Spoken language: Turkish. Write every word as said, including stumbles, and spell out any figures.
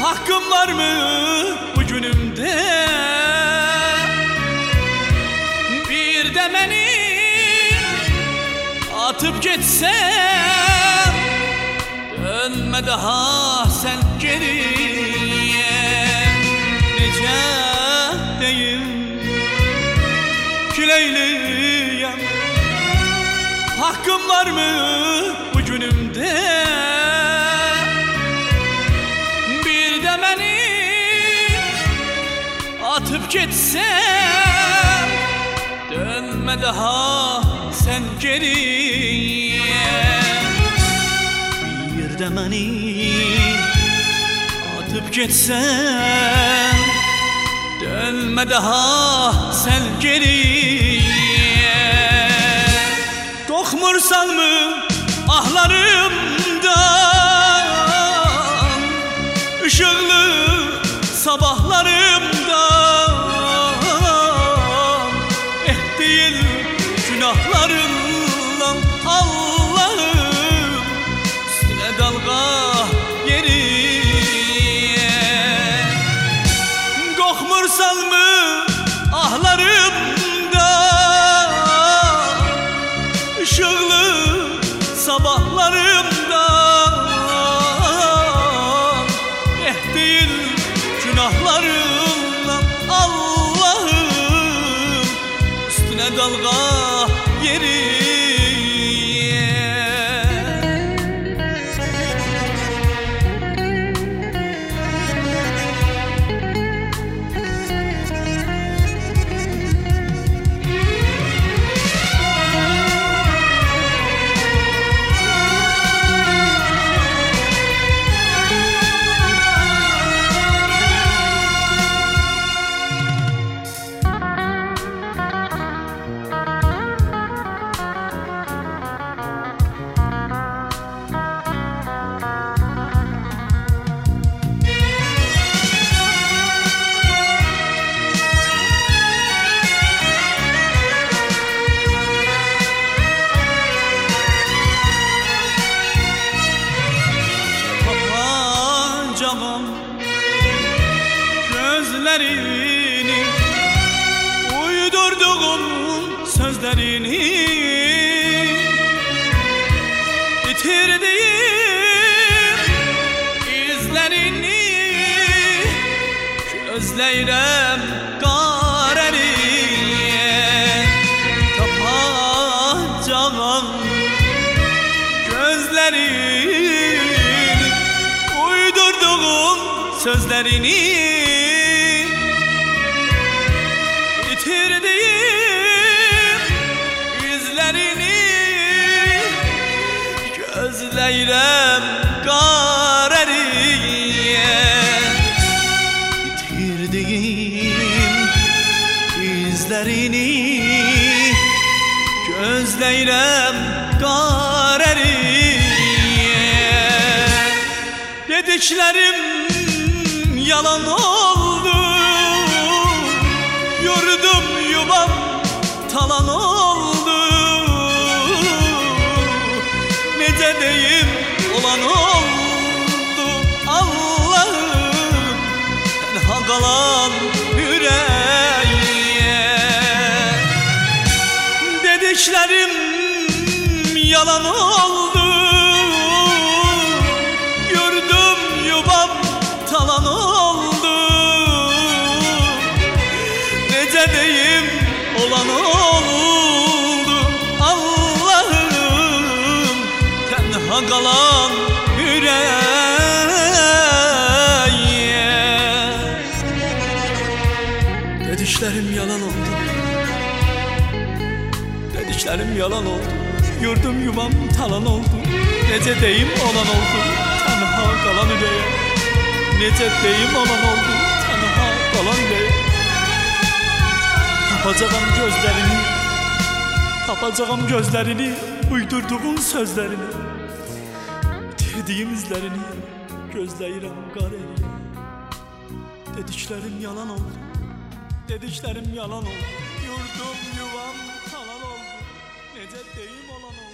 Hakkım var mı bugünümde? Bir de beni atıp gitsem, dönme daha sen geriye. Nece deyim küleyliyem, hakkım var mı bugünümde? Bir de beni atıp gitsem, dönme daha sen geriye. Bir de beni atıp gitsem, dönme daha sen geriye. Kokmursan mı ahlarımdan, ışıklı sabahlarımdan, eh değil günahlarından Allah'ım, üstüne dalga geriye. Kokmursan mı ahlarımdan, ışıklı sabahlarımdan, eh değil günahlarımdan Allah'ım, üstüne dalga geriye. Gözlerini, uydurduğum sözlerini, bitirdiğim izlerini, gözleyrem gareriye. Tapacağım gözlerini, uydurduğum sözlerini, bitirdiğim izlerini, gözleyrem gareriye. Bitirdiğim izlerini, gözleyrem gareriye. Dediklerim yalan oldu, yurdum yuvam talan oldu. Nece deyim olan oldu Allah'ım, tenha kalan yüreğe. Dediklerim yalan oldu, yurdum yuvam talan oldu. Nece deyim olan oldu Allah'ım, tenha kalan yüreğe. Dediklerim yalan oldu, dediklerim yalan oldu, yurdum yuvam talan oldu. Nece deyim olan oldu, tenha kalan yüreğe. Nece deyim olan oldu, tenha kalan yüreğe. Tapacağım gözlerini, tapacağım gözlerini, uydurduğun sözlerini, bitirdiğim izlerini, gözleyrem gareriye. Dediklerim yalan oldu, dediklerim yalan oldu, yurdum yuvam talan oldu. Nece deyim olan oldu.